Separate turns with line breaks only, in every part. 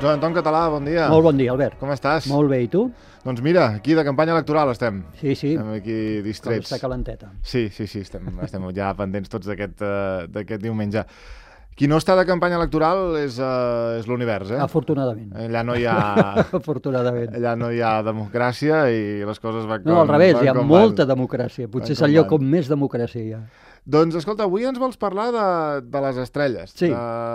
Joan Anton Català, bon dia.
Molt bon dia, Albert.
Com estàs?
Molt bé, i tu?
Doncs mira, aquí de campanya electoral estem.
Sí, sí.
Estem aquí distrets.
Està calenteta.
Sí, estem ja pendents tots d'aquest diumenge. Qui no està de campanya electoral és l'univers, eh?
Afortunadament.
Allà no hi ha...
Afortunadament.
Allà no hi ha democràcia i les coses van com...
No, al revés, hi ha
van.
molta democràcia. Potser és el lloc on més democràcia hi ha.
Doncs, escolta, avui ens vols parlar de les estrelles,
sí.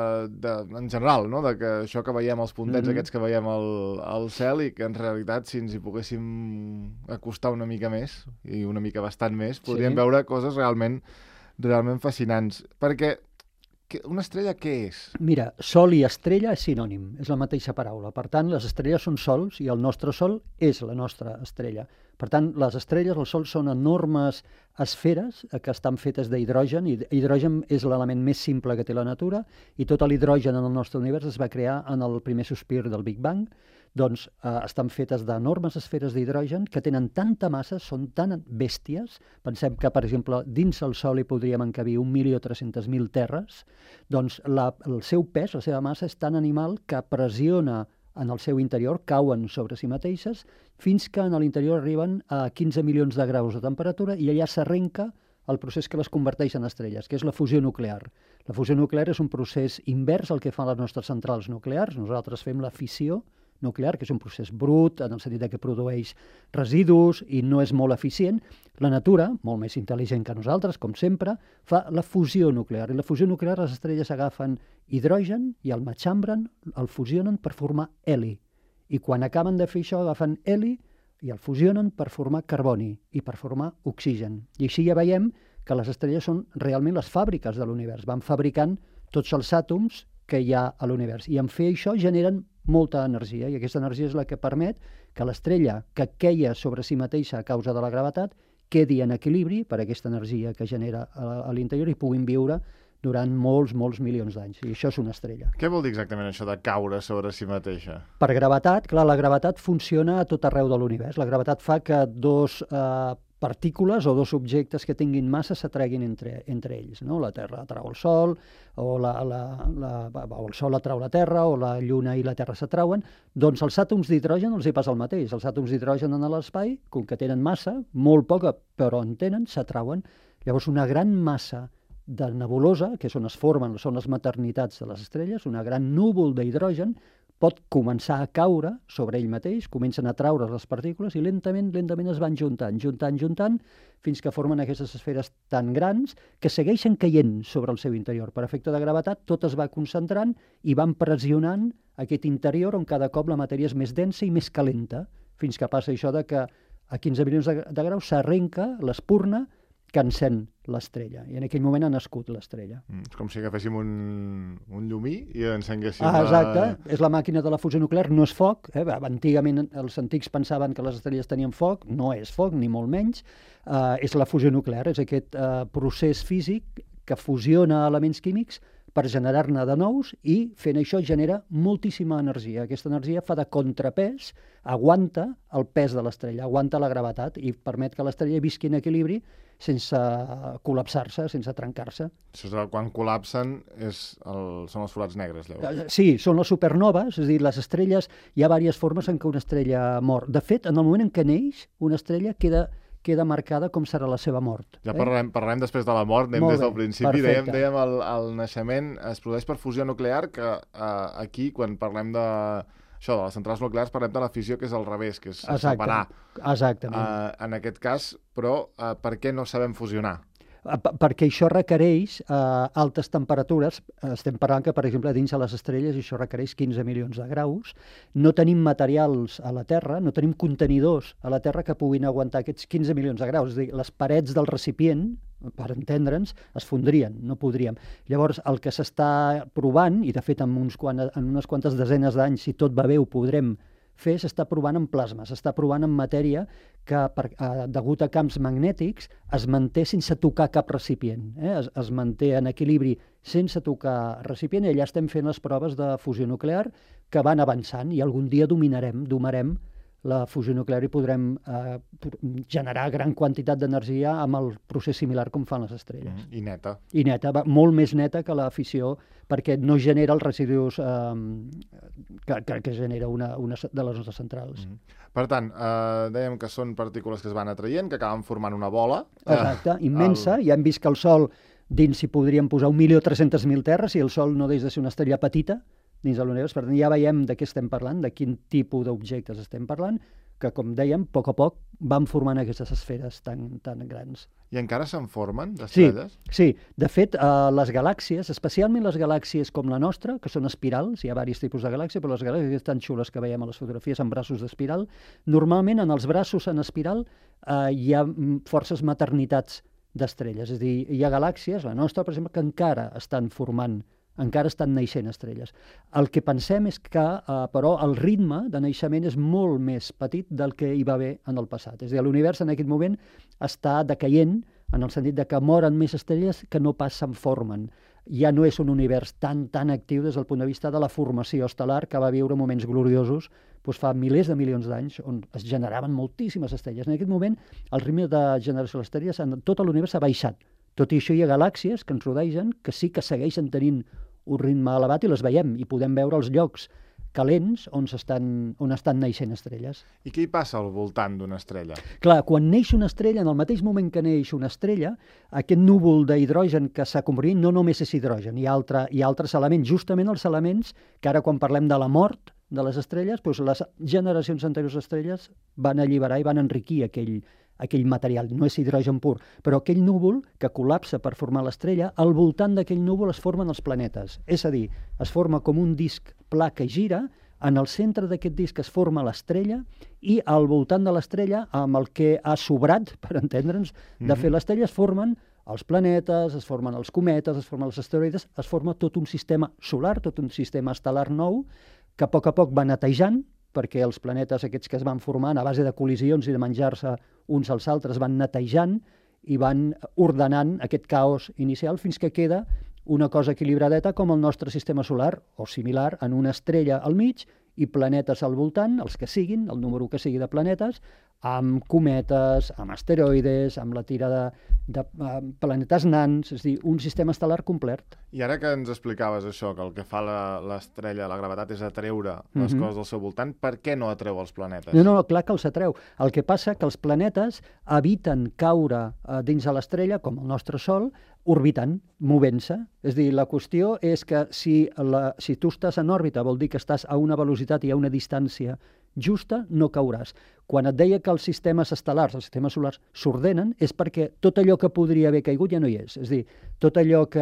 en general, no? De que això que veiem, els puntets aquests que veiem al cel i que en realitat, si ens hi poguéssim acostar una mica més, i una mica bastant més, podríem veure coses realment fascinants. Perquè una estrella què és?
Mira, sol i estrella és sinònim, és la mateixa paraula. Per tant, les estrelles són sols i el nostre sol és la nostra estrella. Per tant, les estrelles, el sol, són enormes esferes que estan fetes d'hidrogen, i hidrogen és l'element més simple que té la natura, i tot l'hidrogen en el nostre univers es va crear en el primer sospir del Big Bang. Doncs estan fetes d'enormes esferes d'hidrogen que tenen tanta massa, són tan bèsties. Pensem que, per exemple, dins el Sol hi podríem encabir 1.300.000 terres. Doncs el seu pes, la seva massa, és tan animal que pressiona en el seu interior, cauen sobre si mateixes, fins que en l'interior arriben a 15 milions de graus de temperatura i allà s'arrenca el procés que les converteix en estrelles, que és la fusió nuclear. La fusió nuclear és un procés invers al que fan les nostres centrals nuclears. Nosaltres fem la fissió nuclear, que és un procés brut, en el sentit que produeix residus i no és molt eficient. La natura, molt més intel·ligent que nosaltres, com sempre, fa la fusió nuclear. I la fusió nuclear, les estrelles agafen hidrogen i el matxembren, el fusionen per formar heli. I quan acaben de fer això, agafen heli i el fusionen per formar carboni i per formar oxigen. I així ja veiem que les estrelles són realment les fàbriques de l'univers. Van fabricant tots els àtoms que hi ha a l'univers. I en fer això generen molta energia, i aquesta energia és la que permet que l'estrella que queia sobre si mateixa a causa de la gravetat quedi en equilibri per aquesta energia que genera a l'interior i puguin viure durant molts milions d'anys. I això és una estrella.
Què vol dir exactament això de caure sobre si mateixa?
Per gravetat, clar, la gravetat funciona a tot arreu de l'univers. La gravetat fa que dos partícules o dos objectes que tinguin massa s'atreguin entre ells. No? La Terra atrau el Sol, o el Sol atrau la Terra, o la Lluna i la Terra s'atrauen. Doncs els àtoms d'hidrogen els hi passa el mateix. Els àtoms d'hidrogen en l'espai, com que tenen massa, molt poca, però en tenen, s'atrauen. Llavors, una gran massa de nebulosa, que és on es formen, són les maternitats de les estrelles, una gran núvol d'hidrogen, pot començar a caure sobre ell mateix, comencen a traure les partícules i lentament es van juntant, fins que formen aquestes esferes tan grans que segueixen caient sobre el seu interior. Per efecte de gravetat, tot es va concentrant i van pressionant aquest interior on cada cop la matèria és més densa i més calenta, fins que passa això de que a 15 milions de graus s'arrenca l'espurna que encén l'estrella. I en aquell moment ha nascut l'estrella.
És com si agaféssim un llumí i encenguéssim...
Exacte. És la màquina de la fusió nuclear, no és foc. Antigament els antics pensaven que les estrelles tenien foc. No és foc, ni molt menys. És la fusió nuclear, és aquest procés físic que fusiona elements químics per generar-ne de nous i fent això genera moltíssima energia. Aquesta energia fa de contrapès, aguanta el pes de l'estrella, aguanta la gravetat i permet que l'estrella visqui en equilibri sense col·lapsar-se, sense trencar-se.
Això és quan col·lapsen són els forats negres, llavors.
Sí, són les supernoves, és a dir, les estrelles, hi ha diverses formes en què una estrella mor. De fet, en el moment en què neix, una estrella queda marcada com serà la seva mort.
Ja parlarem després de la mort, anem des del principi. Dèiem el naixement es produeix per fusió nuclear, que aquí, quan parlem de les centrals nuclears, parlem de la fissió, que és al revés, que és separar.
Exactament.
En aquest cas, però, per què no sabem fusionar?
Perquè això requereix altes temperatures. Estem parlant que, per exemple, dins de les estrelles això requereix 15 milions de graus. No tenim materials a la Terra, no tenim contenidors a la Terra que puguin aguantar aquests 15 milions de graus. És a dir, les parets del recipient, per entendre'ns, es fondrien, no podríem. Llavors, el que s'està provant, i de fet en unes quantes desenes d'anys, si tot va bé, ho podrem fer, s'està provant en plasma, s'està provant en matèria que, degut a camps magnètics, es manté sense tocar cap recipient. Es manté en equilibri sense tocar recipient, i allà estem fent les proves de fusió nuclear que van avançant i algun dia domarem la fusió nuclear i podrem generar gran quantitat d'energia amb el procés similar com fan les estrelles.
I neta.
I neta, molt més neta que la fissió, perquè no genera els residus que genera una de les nostres centrals.
Per tant, dèiem que són partícules que es van atraient, que acaben formant una bola.
Exacte, immensa. Ja hem vist que el Sol, dins s'hi podrien posar 1.300.000 terres, i el Sol no deixa de ser una estrella petita dins de l'univers. Per tant, ja veiem de què estem parlant, de quin tipus d'objectes estem parlant, que, com dèiem, a poc van formant aquestes esferes tan grans.
I encara se'n formen, d'estrelles?
Sí. De fet, les galàxies, especialment les galàxies com la nostra, que són espirals, hi ha diversos tipus de galàxies, però les galàxies tan xules que veiem a les fotografies amb braços d'espiral, normalment en els braços en espiral hi ha forces maternitats d'estrelles. És a dir, hi ha galàxies, la nostra, per exemple, que encara estan formant, encara estan naixent estrelles. El que pensem és que, però, el ritme de naixement és molt més petit del que hi va haver en el passat. És a dir, l'univers en aquest moment està decaient, en el sentit de que moren més estrelles que no pas se'n formen. Ja no és un univers tan actiu des del punt de vista de la formació estel·lar, que va viure moments gloriosos fa milers de milions d'anys, on es generaven moltíssimes estrelles. En aquest moment, el ritme de generació d'estrelles en tot l'univers ha baixat. Tot i això, hi ha galàxies que ens rodegen que sí que segueixen tenint un ritme elevat i les veiem, i podem veure els llocs calents on estan naixent estrelles.
I què hi passa al voltant d'una estrella?
Clar, quan neix una estrella, en el mateix moment que neix una estrella, aquest núvol d'hidrogen que s'ha convertit no només és hidrogen, hi ha altres elements, justament els elements que ara quan parlem de la mort de les estrelles, doncs les generacions anteriors d'estrelles van alliberar i van enriquir aquell material, no és hidrogen pur, però aquell núvol que col·lapsa per formar l'estrella, al voltant d'aquell núvol es formen els planetes. És a dir, es forma com un disc pla que gira, en el centre d'aquest disc es forma l'estrella i al voltant de l'estrella, amb el que ha sobrat, per entendre'ns, de fer l'estrella, es formen els planetes, es formen els cometes, es formen els asteroides, es forma tot un sistema solar, tot un sistema estel·lar nou, que a poc va netejant, perquè els planetes aquests que es van formant a base de col·lisions i de menjar-se uns als altres van netejant i van ordenant aquest caos inicial fins que queda una cosa equilibradeta com el nostre sistema solar, o similar, en una estrella al mig i planetes al voltant, els que siguin, el número que sigui de planetes, amb cometes, amb asteroides, amb la tira de planetes nans, és a dir, un sistema estel·lar complet.
I ara que ens explicaves això, que el que fa l'estrella, la gravetat, és atreure les coses al seu voltant, per què no atreu els planetes?
No, clar que els atreu. El que passa que els planetes eviten caure dins de l'estrella, com el nostre Sol, orbitant, movent-se. És a dir, la qüestió és que si tu estàs en òrbita vol dir que estàs a una velocitat i a una distància justa, no cauràs. Quan et deia que els sistemes estel·lars, els sistemes solars, s'ordenen, és perquè tot allò que podria haver caigut ja no hi és. És a dir, tot allò que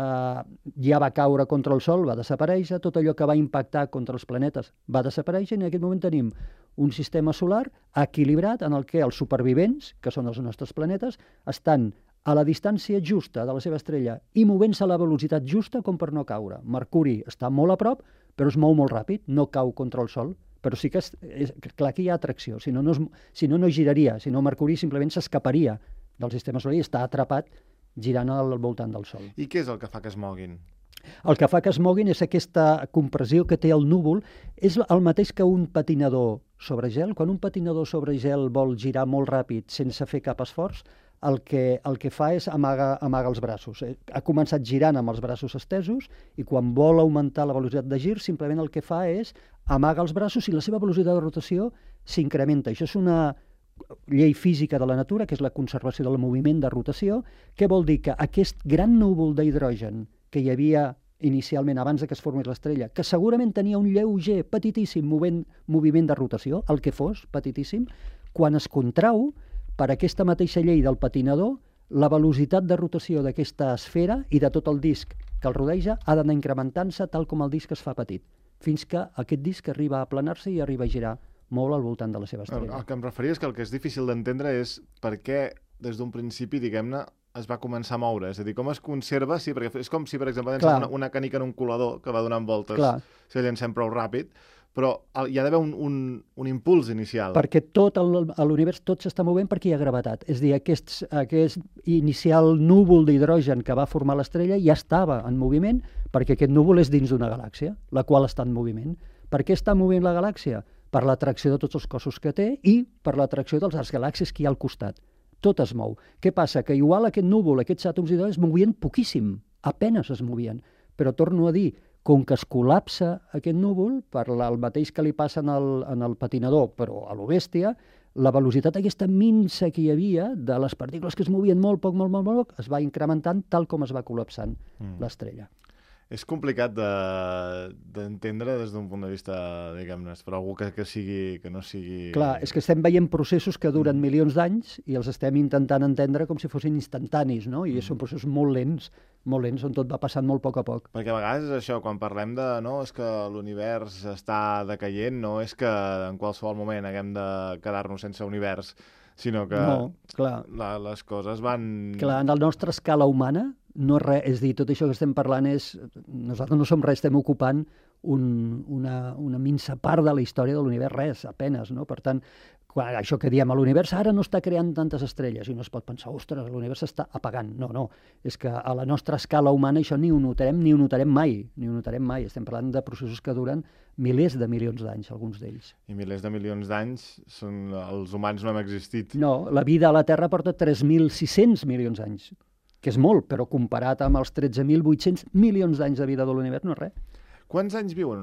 ja va caure contra el Sol va desaparèixer, tot allò que va impactar contra els planetes va desaparèixer, i en aquest moment tenim un sistema solar equilibrat en el que els supervivents, que són els nostres planetes, estan a la distància justa de la seva estrella i movent-se a la velocitat justa com per no caure. Mercuri està molt a prop, però es mou molt ràpid, no cau contra el Sol, però sí que clar que hi ha atracció, si no giraria, si no Mercuri simplement s'escaparia del sistema solar i està atrapat girant al voltant del Sol.
I què és el que fa que es moguin?
El que fa que es moguin és aquesta compressió que té el núvol, és el mateix que un patinador sobre gel. Quan un patinador sobre gel vol girar molt ràpid sense fer cap esforç, el que fa és amaga els braços. Ha començat girant amb els braços estesos i quan vol augmentar la velocitat de gir simplement el que fa és amaga els braços i la seva velocitat de rotació s'incrementa. Això és una llei física de la natura, que és la conservació del moviment de rotació, que vol dir que aquest gran núvol d'hidrogen que hi havia inicialment abans que es formés l'estrella, que segurament tenia un lleuger, petitíssim moviment de rotació, el que fos, petitíssim, quan es contrau, per aquesta mateixa llei del patinador, la velocitat de rotació d'aquesta esfera i de tot el disc que el rodeja ha d'anar incrementant-se tal com el disc es fa petit, fins que aquest disc arriba a aplanar-se i arriba a girar molt al voltant de la seva estrella.
El que em referia és que el que és difícil d'entendre és per què des d'un principi, diguem-ne, es va començar a moure. És a dir, com es conserva, sí, perquè és com si, per exemple, llancem una canica en un colador que va donant voltes, si el llancem prou ràpid, però hi ha d'haver un impuls inicial.
Perquè tot l'univers tot s'està movent perquè hi ha gravetat. És a dir, aquest inicial núvol d'hidrogen que va formar l'estrella ja estava en moviment perquè aquest núvol és dins d'una galàxia, la qual està en moviment. Per què està movent la galàxia? per l'atracció de tots els cossos que té i per l'atracció dels arcs galàxics que hi ha al costat. Tot es mou. Què passa? Que igual aquest núvol, aquests àtoms hidrogèns es movien poquíssim, apenes es movien. Però torno a dir, com que es col·lapsa aquest núvol, per el mateix que li passa en el patinador, però a lo bèstia, la velocitat aquesta minsa que hi havia de les partícules que es movien molt poc, es va incrementant tal com es va col·lapsant l'estrella.
És complicat d'entendre des d'un punt de vista, diguem-ne, per algú que no sigui...
Clar, és que estem veient processos que duren milions d'anys i els estem intentant entendre com si fossin instantanis, no? I són processos molt lents, on tot va passant molt a poc.
Perquè a vegades és això, quan parlem de no, és que l'univers està decaient, no és que en qualsevol moment haguem de quedar-nos sense univers, sinó que les coses van...
Clar, en la nostra escala humana no és res, és dir, tot això que estem parlant nosaltres no som res, estem ocupant una minsa part de la història de l'univers, res, apenes, no? Per tant, això que diem, l'univers ara no està creant tantes estrelles, i no es pot pensar, ostres, l'univers s'està apagant. No, és que a la nostra escala humana això ni ho notarem mai, estem parlant de processos que duren milers de milions d'anys, alguns d'ells.
I milers de milions d'anys, els humans no hem existit.
No, la vida a la Terra porta 3.600 milions d'anys, que és molt, però comparat amb els 13.800 milions d'anys de vida de l'univers no és res.
Quants anys viuen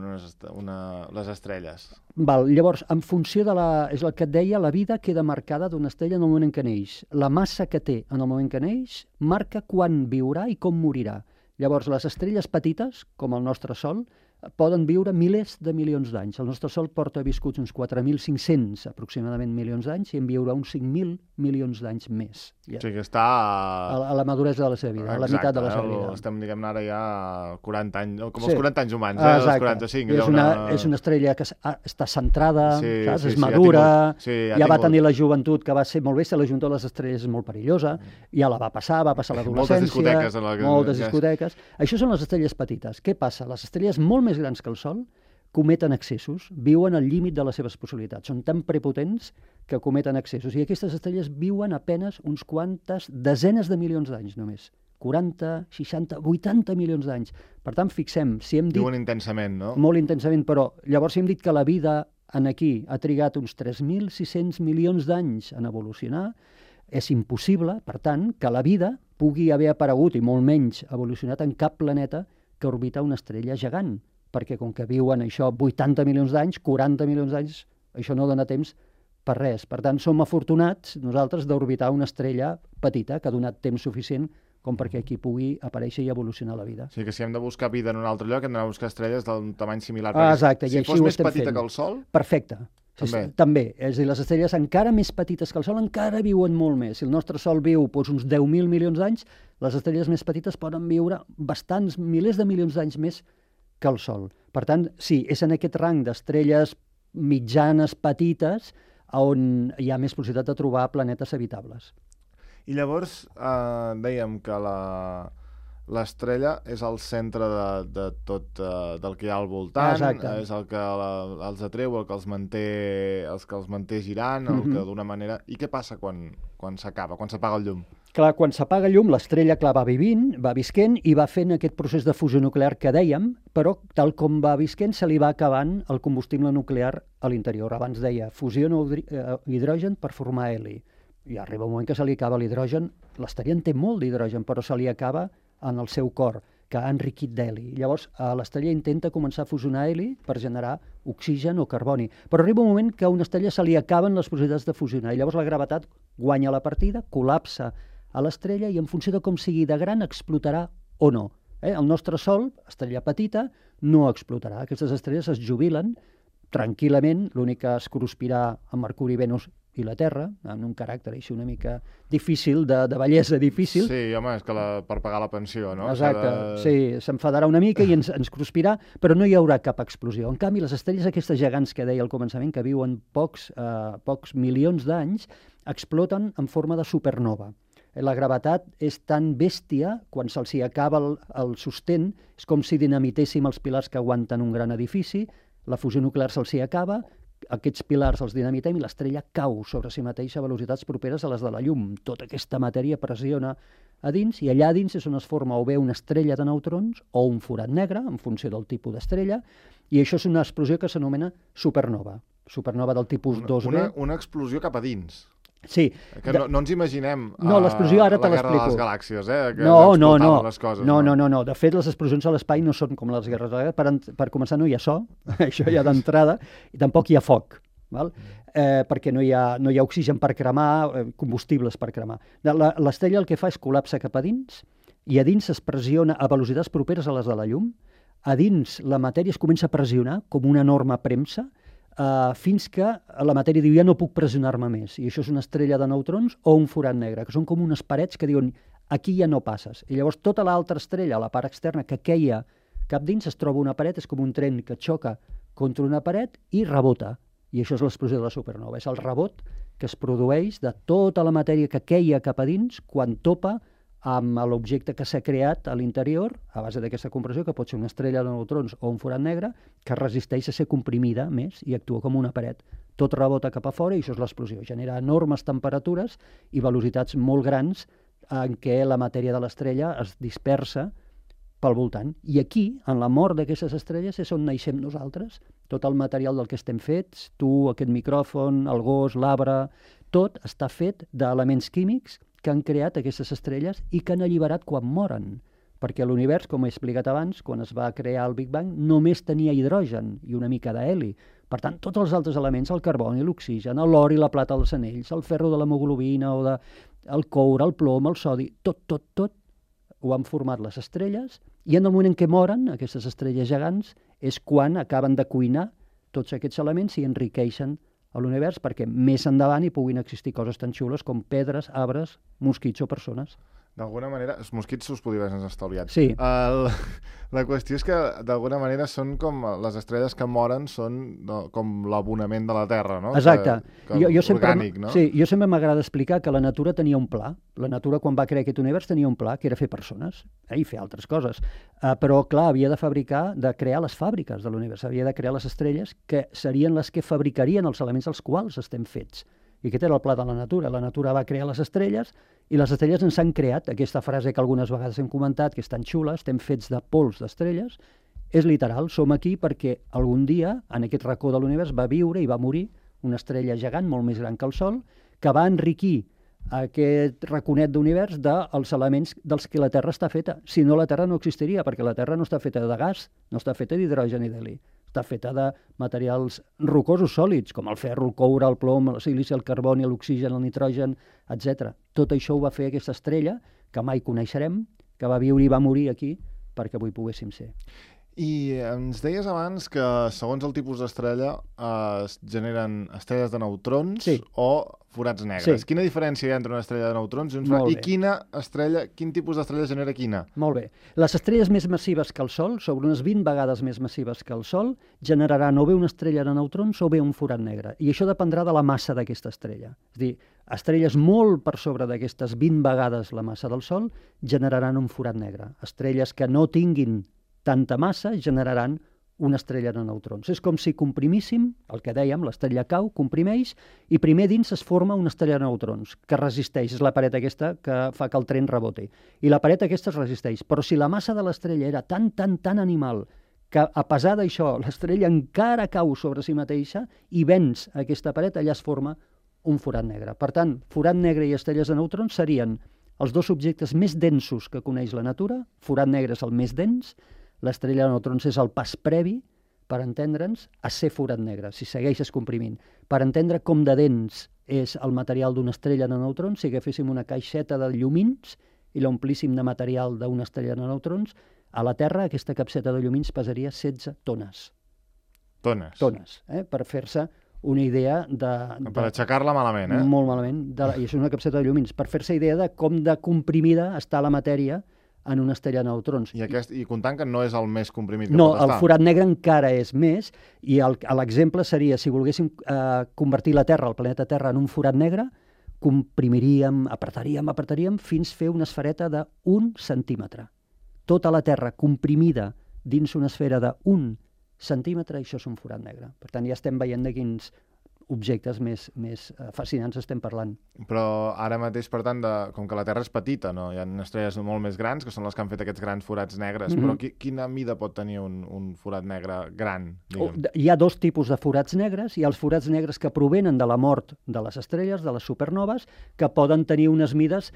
les estrelles?
Llavors, en funció és el que et deia, la vida queda marcada d'una estrella en el moment en què neix. La massa que té en el moment que neix marca quan viurà i com morirà. Llavors, les estrelles petites, com el nostre Sol, poden viure milers de milions d'anys. El nostre Sol porta viscuts uns 4.500 aproximadament milions d'anys i en viurà uns 5.000 milions d'anys més.
O sigui que està...
A la maduresa de la seva vida, a la meitat de la seva vida.
Estem, diguem-ne, ara ja 40 anys, com els 40 anys humans, els 45.
És una estrella que està centrada, saps? És madura, ja va tenir la joventut que va ser molt bèstia, la joventut de les estrelles és molt perillosa, ja la va passar l'adolescència, moltes discoteques. Això són les estrelles petites. Què passa? Les estrelles molt més grans que el Sol cometen excessos, viuen al límit de les seves possibilitats. Són tan prepotents que cometen excessos. I aquestes estrelles viuen apenes uns quantes desenes de milions d'anys només. 40, 60, 80 milions d'anys. Per tant, fixem, si hem dit...
Viuen intensament, no?
Molt intensament, però llavors si hem dit que la vida aquí ha trigat uns 3.600 milions d'anys en evolucionar, és impossible, per tant, que la vida pugui haver aparegut i molt menys evolucionat en cap planeta que orbita una estrella gegant, perquè com que viuen això 80 milions d'anys, 40 milions d'anys, això no dona temps per res. Per tant, som afortunats nosaltres d'orbitar una estrella petita que ha donat temps suficient com perquè aquí pugui aparèixer i evolucionar la vida.
O sigui que si hem de buscar vida en un altre lloc hem d'anar a buscar estrelles d'un tamany similar.
Exacte.
Si fos més petita que el Sol...
Perfecte. També. És a dir, les estrelles encara més petites que el Sol encara viuen molt més. Si el nostre Sol viu uns 10.000 milions d'anys, les estrelles més petites poden viure bastants milers de milions d'anys més que el Sol. Per tant, sí, és en aquest rang d'estrelles mitjanes, petites, on hi ha més possibilitat de trobar planetes habitables.
I llavors dèiem que l'estrella és el centre de tot del que hi ha al voltant.
Exacte.
És el que els atreu, el que els manté girant, el que d'una manera... I què passa quan s'acaba, quan s'apaga el llum?
Clar, quan s'apaga el llum, l'estrella va visquent i va fent aquest procés de fusió nuclear que dèiem, però tal com va visquent se li va acabant el combustible nuclear a l'interior. Abans deia, fusiona hidrogen per formar heli. I arriba un moment que se li acaba l'hidrogen. L'estrella en té molt d'hidrogen, però se li acaba en el seu cor, que ha enriquit d'heli. Llavors, l'estrella intenta començar a fusionar heli per generar oxigen o carboni. Però arriba un moment que a una estrella se li acaben les possibilitats de fusionar, i llavors la gravetat guanya la partida, col·lapsa a l'estrella i en funció de com sigui de gran explotarà o no. El nostre Sol, estrella petita, no explotarà. Aquestes estrelles es jubilen tranquil·lament, l'únic que es cruspirà amb Mercuri, Venus i la Terra, amb un caràcter així una mica difícil, de bellesa difícil.
Sí, home, és que per pagar la pensió, no?
Exacte, sí, s'enfadarà una mica i ens cruspirà, però no hi haurà cap explosió. En canvi, les estrelles aquestes gegants que deia al començament, que viuen pocs milions d'anys, exploten en forma de supernova. La gravetat és tan bèstia, quan se'ls acaba el sostén, és com si dinamitéssim els pilars que aguanten un gran edifici, la fusió nuclear se'ls acaba, aquests pilars els dinamitem i l'estrella cau sobre si mateixa a velocitats properes a les de la llum. Tota aquesta matèria pressiona a dins i allà dins és on es forma o bé una estrella de neutrons o un forat negre, en funció del tipus d'estrella, i això és una explosió que s'anomena supernova. supernova del tipus 2B.
Una explosió cap a dins.
Sí.
Que no ens imaginem
l'explosió ara te
la guerra de les
l'explico.
galàxies, que
No.
les coses.
No. De fet, les explosions a l'espai no són com les guerres de les galàxies. Per començar, no hi ha so, això ja d'entrada, i tampoc hi ha foc, val? Perquè no hi ha oxigen per cremar, combustibles per cremar. L'estrella el que fa és col·lapsa cap a dins, i a dins es pressiona a velocitats properes a les de la llum. A dins la matèria es comença a pressionar com una enorme premsa, fins que la matèria diu ja no puc pressionar-me més. I això és una estrella de neutrons o un forat negre, que són com unes parets que diuen aquí ja no passes. I llavors tota l'altra estrella, la part externa, que queia cap dins, es troba una paret, és com un tren que xoca contra una paret i rebota. I això és l'explosió de la supernova. És el rebot que es produeix de tota la matèria que queia cap a dins quan topa amb l'objecte que s'ha creat a l'interior, a base d'aquesta compressió, que pot ser una estrella de neutrons o un forat negre, que resisteix a ser comprimida més i actua com una paret. Tot rebota cap a fora i això és l'explosió. Genera enormes temperatures i velocitats molt grans en què la matèria de l'estrella es dispersa pel voltant. I aquí, en la mort d'aquestes estrelles, és on naixem nosaltres. Tot el material del que estem fets, tu, aquest micròfon, el gos, l'arbre, tot està fet d'elements químics que han creat aquestes estrelles i que han alliberat quan moren. Perquè l'univers, com he explicat abans, quan es va crear el Big Bang, només tenia hidrogen i una mica d'heli. Per tant, tots els altres elements, el carboni, l'oxigen, l'or i la plata dels anells, el ferro de l'hemoglobina, o el coure, el plom, el sodi, tot ho han format les estrelles, i en el moment en què moren, aquestes estrelles gegants, és quan acaben de cuinar tots aquests elements i enriqueixen a l'univers perquè més endavant hi puguin existir coses tan xules com pedres, arbres, mosquits o persones.
D'alguna manera, els mosquits us podria haver estalviat.
Sí.
La qüestió és que, d'alguna manera, són com les estrelles que moren, són com l'abonament de la Terra, no?
Exacte.
Orgànic, no?
Sí, jo sempre m'agrada explicar que la natura tenia un pla. La natura, quan va crear aquest univers, tenia un pla, que era fer persones i fer altres coses. Però, clar, havia de crear les fàbriques de l'univers, havia de crear les estrelles que serien les que fabricarien els elements dels quals estem fets. I aquest era el pla de la natura. La natura va crear les estrelles i les estrelles ens han creat. Aquesta frase que algunes vegades hem comentat, que és tan xula, estem fets de pols d'estrelles, és literal. Som aquí perquè algun dia, en aquest racó de l'univers, va viure i va morir una estrella gegant molt més gran que el Sol, que va enriquir aquest raconet d'univers dels elements dels que la Terra està feta. Si no, la Terra no existiria, perquè la Terra no està feta de gas, no està feta d'hidrogen i d'heli. Està feta de materials rocosos sòlids, com el ferro, el coure, el plom, el silici, el carboni, l'oxigen, el nitrogen, etc. Tot això ho va fer aquesta estrella, que mai coneixerem, que va viure i va morir aquí perquè avui poguéssim ser.
I ens deies abans que, segons el tipus d'estrella, es generen estrelles de neutrons o forats negres. Sí. Quina diferència hi ha entre una estrella de neutrons i un forat? I quin tipus d'estrella genera quina?
Molt bé. Les estrelles més massives que el Sol, sobre unes 20 vegades més massives que el Sol, generaran o bé una estrella de neutrons o bé un forat negre. I això dependrà de la massa d'aquesta estrella. És a dir, estrelles molt per sobre d'aquestes 20 vegades la massa del Sol generaran un forat negre. Estrelles que no tinguin tanta massa generaran una estrella de neutrons. És com si comprimíssim, el que dèiem, l'estrella cau, comprimeix, i primer dins es forma una estrella de neutrons, que resisteix, és la paret aquesta que fa que el tren reboti. I la paret aquesta es resisteix. Però si la massa de l'estrella era tan animal, que a pesar d'això l'estrella encara cau sobre si mateixa i venç aquesta paret, allà es forma un forat negre. Per tant, forat negre i estrelles de neutrons serien els dos objectes més densos que coneix la natura. Forat negre és el més dens, l'estrella de neutrons és el pas previ, per entendre'ns, a ser forat negre, si segueixes comprimint. Per entendre com de dens és el material d'una estrella de neutrons, si agaféssim una caixeta de llumins i l'omplíssim de material d'una estrella de neutrons, a la Terra aquesta capseta de llumins pesaria 16 tones.
Tones?
Tones, per fer-se una idea de...
Per aixecar-la malament,
Molt malament, i això és una capseta de llumins, per fer-se idea de com de comprimida està la matèria en una estrella de neutrons.
I comptant que no és el més comprimit que pot estar.
No, el forat negre encara és més, i l'exemple seria, si volguéssim convertir la Terra, el planeta Terra, en un forat negre, comprimiríem, apretaríem, fins fer una esfereta d'1 centímetre. Tota la Terra comprimida dins una esfera d'1 centímetre, això és un forat negre. Per tant, ja estem veient de quins objectes més fascinants estem parlant.
Però ara mateix, per tant, com que la Terra és petita, no? Hi ha estrelles molt més grans, que són les que han fet aquests grans forats negres, però quina mida pot tenir un forat negre gran?
Hi ha dos tipus de forats negres. Hi ha els forats negres que provenen de la mort de les estrelles, de les supernoves, que poden tenir unes mides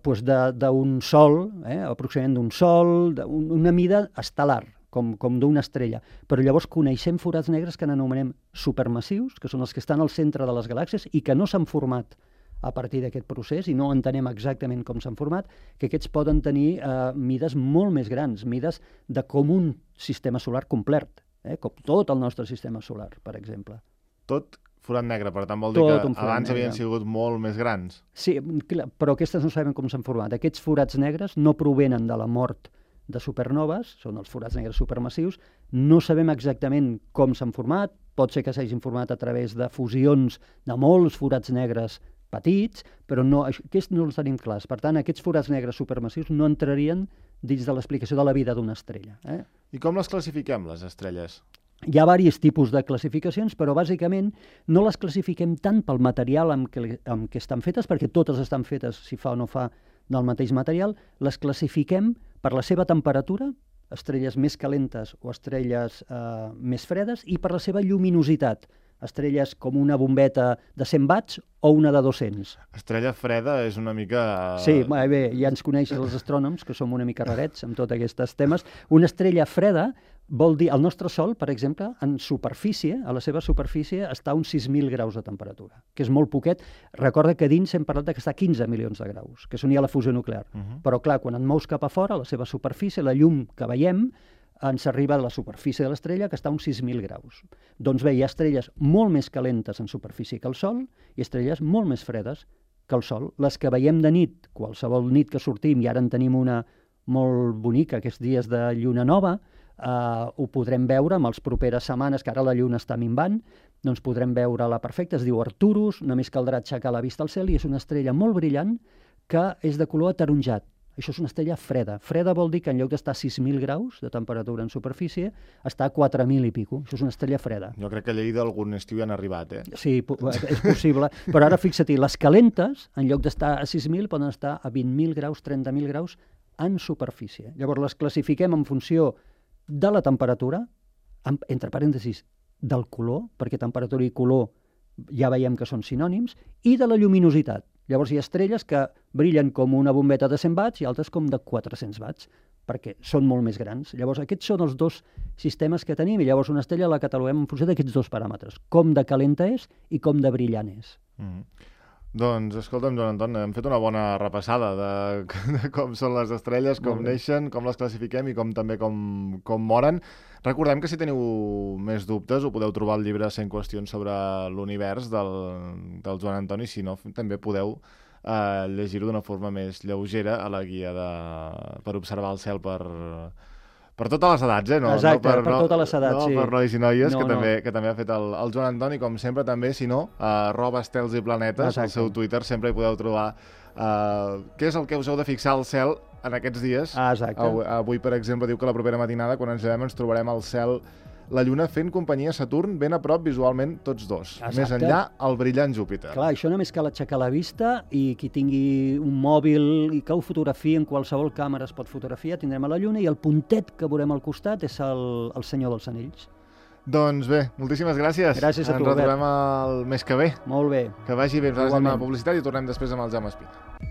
d'un sol, aproximadament d'un sol, una mida estel·lar, com d'una estrella. Però llavors coneixem forats negres que n'anomenem supermassius, que són els que estan al centre de les galàxies i que no s'han format a partir d'aquest procés i no entenem exactament com s'han format, que aquests poden tenir mides molt més grans, mides de com un sistema solar complet, com tot el nostre sistema solar, per exemple.
Tot forat negre, per tant vol dir que abans havien sigut molt més grans.
Sí, però aquestes no sabem com s'han format. Aquests forats negres no provenen de la mort de supernoves, són els forats negres supermassius, no sabem exactament com s'han format, pot ser que s'hagin format a través de fusions de molts forats negres petits, però aquests no els tenim clars. Per tant, aquests forats negres supermassius no entrarien dins de l'explicació de la vida d'una estrella.
I com les classifiquem, les estrelles?
Hi ha diversos tipus de classificacions, però bàsicament no les classifiquem tant pel material amb què estan fetes, perquè totes estan fetes, si fa o no fa, del mateix material, les classifiquem per la seva temperatura, estrelles més calentes o estrelles més fredes, i per la seva lluminositat, estrelles com una bombeta de 100 watts o una de 200.
Estrella freda és una mica...
Sí, bé, ja ens coneixen els astrònoms, que som una mica rarets amb tots aquests temes. Una estrella freda vol dir, el nostre Sol, per exemple, en superfície, a la seva superfície, està a uns 6.000 graus de temperatura, que és molt poquet. Recorda que dins hem parlat que està a 15 milions de graus, que són ja la fusió nuclear. Però, clar, quan et mous cap a fora, a la seva superfície, la llum que veiem, ens arriba a la superfície de l'estrella, que està a uns 6.000 graus. Doncs bé, hi ha estrelles molt més calentes en superfície que el Sol i estrelles molt més fredes que el Sol. Les que veiem de nit, qualsevol nit que sortim, i ara en tenim una molt bonica, aquests dies de lluna nova, ho podrem veure amb les properes setmanes, que ara la lluna està minvant, doncs podrem veure-la perfecta, es diu Arcturus, només caldrà aixecar la vista al cel, i és una estrella molt brillant que és de color ataronjat. Això és una estrella freda. Freda vol dir que en lloc d'estar a 6.000 graus de temperatura en superfície, està a 4.000 i pico. Això és una estrella freda.
Jo crec que a Lleida algun estiu hi han arribat,
Sí, és possible. Però ara fixa't, les calentes, en lloc d'estar a 6.000, poden estar a 20.000 graus, 30.000 graus en superfície. Llavors les classifiquem en funció de la temperatura, entre parèntesis, del color, perquè temperatura i color ja veiem que són sinònims, i de la lluminositat. Llavors hi ha estrelles que brillen com una bombeta de 100 watts i altres com de 400 watts, perquè són molt més grans. Llavors aquests són els dos sistemes que tenim, i llavors una estrella la cataloguem en funció d'aquests dos paràmetres, com de calenta és i com de brillant és.
Doncs, escolta'm, Joan Anton, hem fet una bona repassada de com són les estrelles, com neixen, com les classifiquem i també com moren. Recordem que si teniu més dubtes ho podeu trobar al llibre 100 qüestions sobre l'univers del Joan Anton, i si no, també podeu llegir-ho d'una forma més lleugera a la guia per observar el cel per totes les edats, no?
Exacte, per totes les edats, sí.
Per nois i noies, que també ha fet el Joan Anton, i com sempre també, si no, @estels_i_planetes, al seu Twitter, sempre hi podeu trobar què és el que us heu de fixar al cel en aquests dies.
Exacte.
Avui, per exemple, diu que la propera matinada, quan ens llevem, ens trobarem al cel la Lluna fent companyia a Saturn, ben a prop visualment tots dos.
Exacte.
Més enllà, el brillant Júpiter.
Clar, això només cal aixecar la vista, i qui tingui un mòbil i que ho fotografiï, en qualsevol càmera es pot fotografiar, tindrem a la Lluna, i el puntet que veurem al costat és el Senyor dels Anells.
Doncs bé, moltíssimes gràcies.
Gràcies a tu,
Ens retrobem el mes que ve.
Molt bé.
Que vagi bé. Ens anem a publicitat i tornem després amb el Jaume Espina.